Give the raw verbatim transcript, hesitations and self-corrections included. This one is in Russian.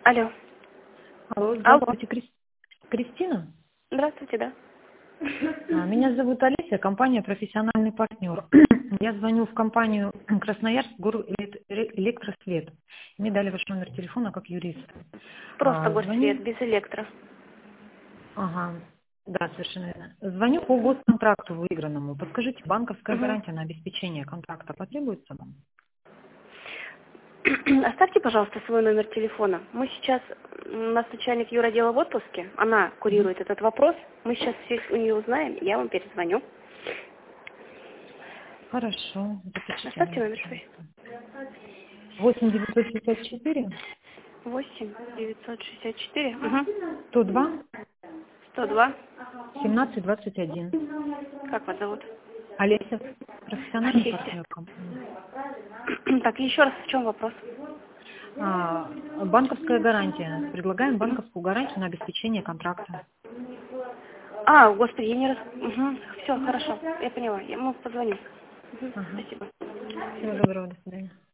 Алло. Алло, Алло. здравствуйте, Крис- Кристина. Здравствуйте, да. А, Меня зовут Олеся, компания «Профессиональный партнер». Я звоню в компанию «Красноярск Гор Эле- Электросвет». Мне дали ваш номер телефона как юрист. Просто А, горсвет, Звоню... без электро. Ага, да, совершенно верно. Звоню по госконтракту выигранному. Подскажите, банковская Угу. гарантия на обеспечение контракта потребуется вам? Оставьте, пожалуйста, свой номер телефона. Мы сейчас, у нас начальник юротдела в отпуске, она Мгм. курирует этот вопрос. Мы сейчас все у нее узнаем, я вам перезвоню. Хорошо, запишите Оставьте номер, номер свой. пожалуйста. восемь девятьсот шестьдесят четыре восемь девятьсот шестьдесят четыре угу. сто два сто два. семнадцать двадцать один. Как вас зовут? Олеся, профессиональный Олеся. партнер компании. Так, еще раз, в чем вопрос? А, банковская гарантия. Предлагаем Мгм. банковскую гарантию на обеспечение контракта. А, господи, я не раз... Угу. Все, хорошо, я поняла. Я ему позвоню. Угу. Ага. Спасибо. Всего доброго, до свидания.